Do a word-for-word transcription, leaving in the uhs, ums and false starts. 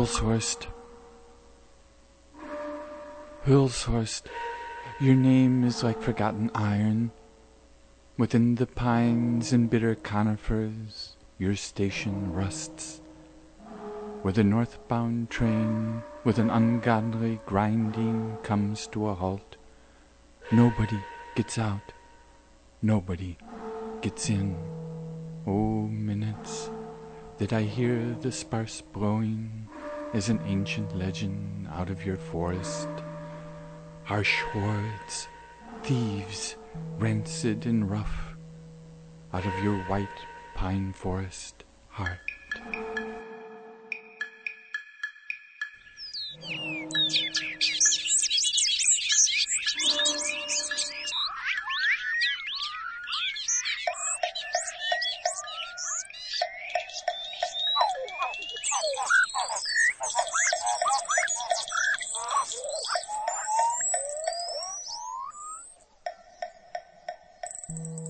Hulshorst. Hulshorst, your name is like forgotten iron. Within the pines and bitter conifers, your station rusts. Where the northbound train, with an ungodly grinding, comes to a halt. Nobody gets out. Nobody gets in. Oh, minutes that I hear the sparse blowing as an ancient legend out of your forest. Harsh words, thieves, rancid and rough, out of your white pine forest heart. Thank you.